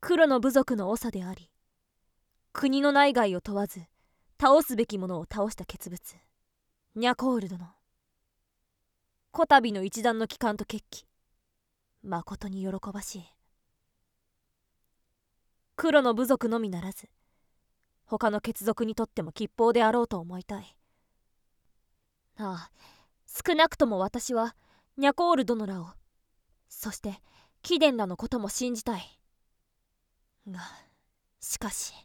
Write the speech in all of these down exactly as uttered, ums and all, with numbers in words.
黒の部族の長であり、国の内外を問わず倒すべきものを倒した傑物ニャコール殿。こたびの一団の帰還と決起、まことに喜ばしい。黒の部族のみならず他の血族にとっても吉報であろうと思いたい。ああ、少なくとも私はニャコール殿らを、そして貴殿らのことも信じたい。がしかし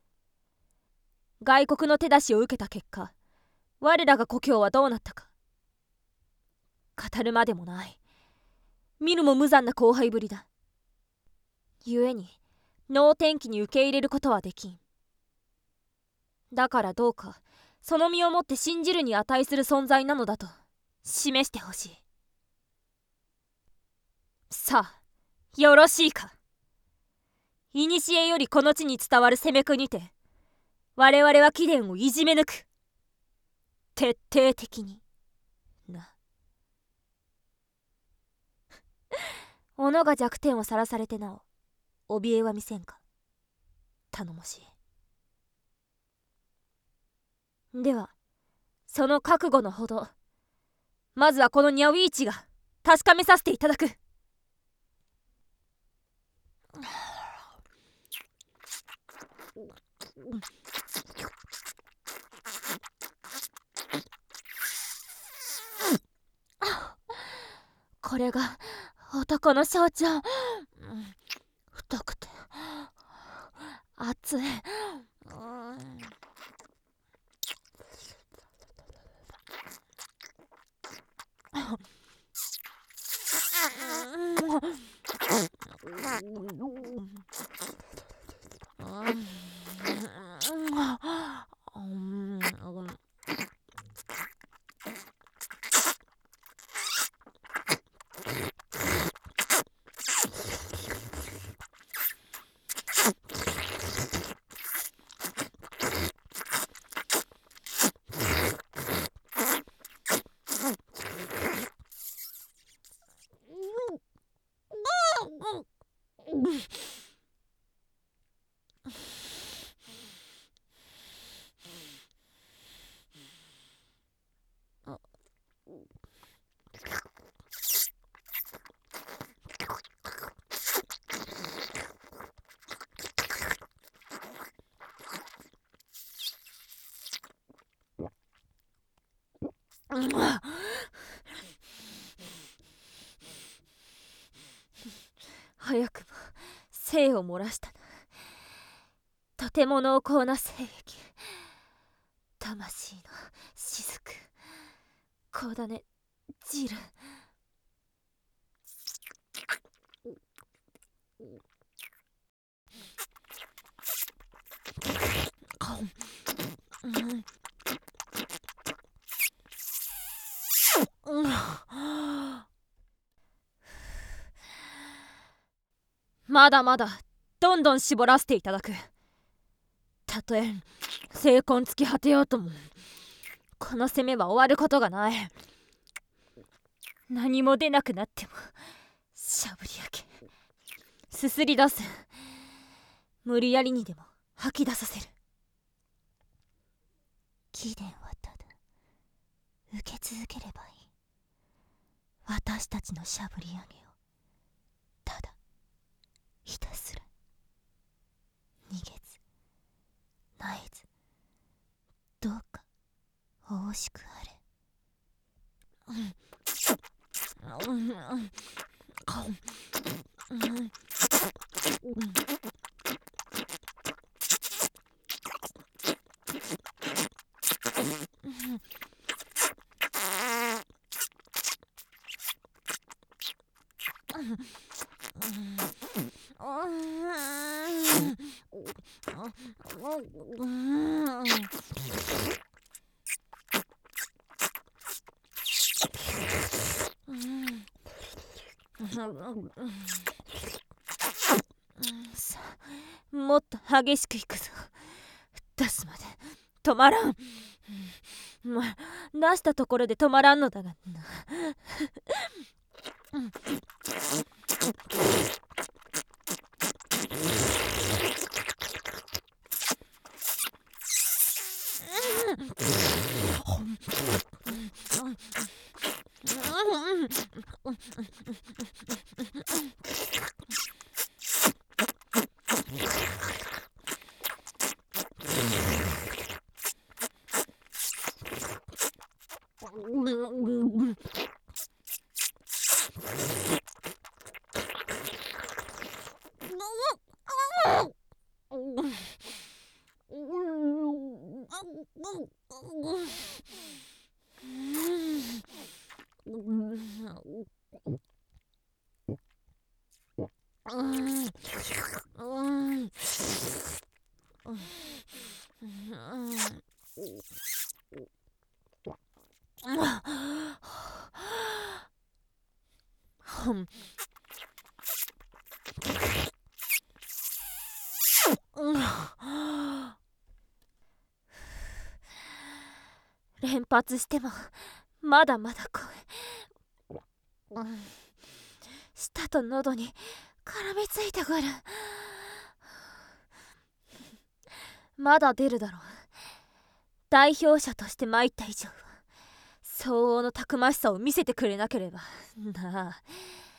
外国の手出しを受けた結果、我らが故郷はどうなったか語るまでもない。見るも無残な荒廃ぶりだ。故に能天気に受け入れることはできん。だからどうかその身をもって信じるに値する存在なのだと示してほしい。さあ、よろしいか。古よりこの地に伝わる攻めくにて、我々は貴殿をいじめ抜く。徹底的にな。己が弱点をさらされてなお怯えは見せんか。頼もしい。ではその覚悟のほど、まずはこのニャウィーチが確かめさせていただく。これが男の象徴。太くて熱い。早くも精を漏らしたな。とても濃厚な精液。魂の雫、こだね汁。うん、まだまだどんどん絞らせていただく。たとえ精魂尽き果てようとも、この攻めは終わることがない。何も出なくなってもしゃぶり上げ、すすり出す。無理やりにでも吐き出させる。貴殿はただ受け続ければいい。私たちのしゃぶり上げをただひたすら逃げず萎えず、どうかお惜しくあれ。うんうんうんさあ、もっと激しくいくぞ。出すまで止まらん。まあ、出したところで止まらんのだがな。 連発してもまだまだ声、うん、舌と喉に絡みついてくる。まだ出るだろう。代表者として参った以上は相応のたくましさを見せてくれなければなあ。